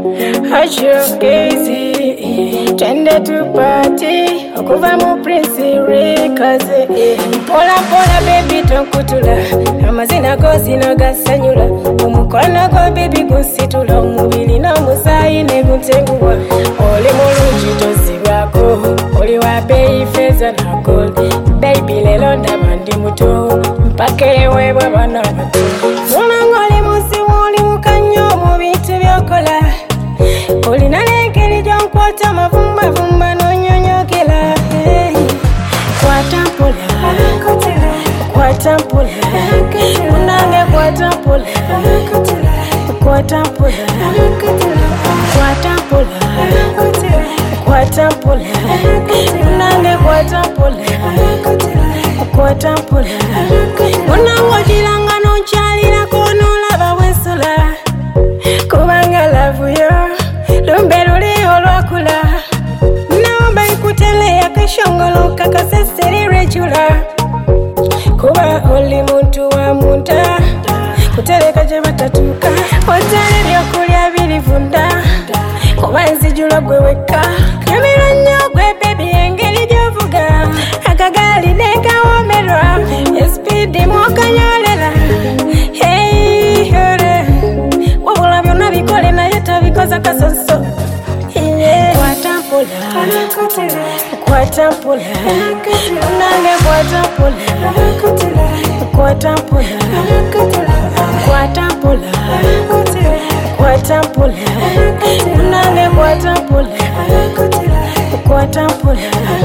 Easy, twende tupati okuva mu Prince Records. Pola pola baby tonkutula, amazina go sino gasanyula, omukono go baby gusitula, omubiri n'omusaayi ne gutenguwa. Oli mulungi tozibwako, oli wa bei feza na gold. Baby lelo ndaba ndi muto, mpaka eweebwa bana bato. Mulanga oli musimu oli mukanyo mu bintu byokola, olina n'engeri gy'onkwata mavumba vumba n'onyonyogera. Kwata mpola, kwata mpola, munange kwata mpola, kwata mpola, kwata mpola, kwata mpola, munange kwata mpola, kwata mpola. Munange ogiranga n'onkyalirako n'olaba wensula, kubanga lavu yo lumbe luli olwakula. Naomba ikutele yakashongolo kakaseseri rejula, kuba oli muntu wa munta, kuteleka gye batatuuka, otali ebyokulya birivunda, kuba nzijula gwe wekka. Nyumirwa nnyo gwe baby engeri gy'ovuga, akagaali n'ekawomerwa, espeedi mw'okanyolera. Hey, hore, wabula byonna bikole naye tobikoza kasoso. Kwata mpola, kwata mpola, nange kwata mpola, kwata mpola, kwata mpola, kwata mpola, nange kwata mpola, kwata mpola.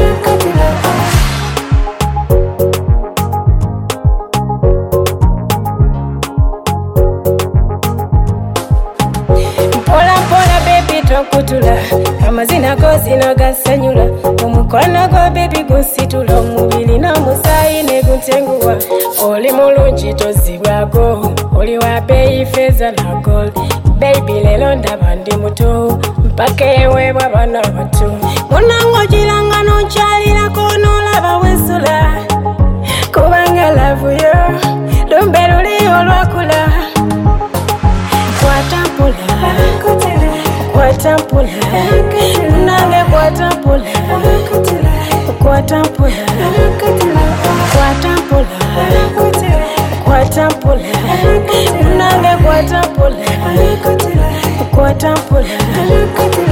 Tonkutula, amazina go sino gasanyula, omukono go baby gusitula, omubiri n'omusaayi ne gutenguwa. Oli mulungi tozibwako, oli wa bei feza na gold. Baby lelo ndaba ndi muto, mpaka eweebwa bana bato. Munange ogiranga n'onkyalirako n'olaba wensula, kubanga lavu yo lumbe luli olwakula. Kwata mpola, kwata mpola, nange kwata mpola, kwata mpola, kwata mpola, kwata mpola, nange kwata mpola, kwata mpola.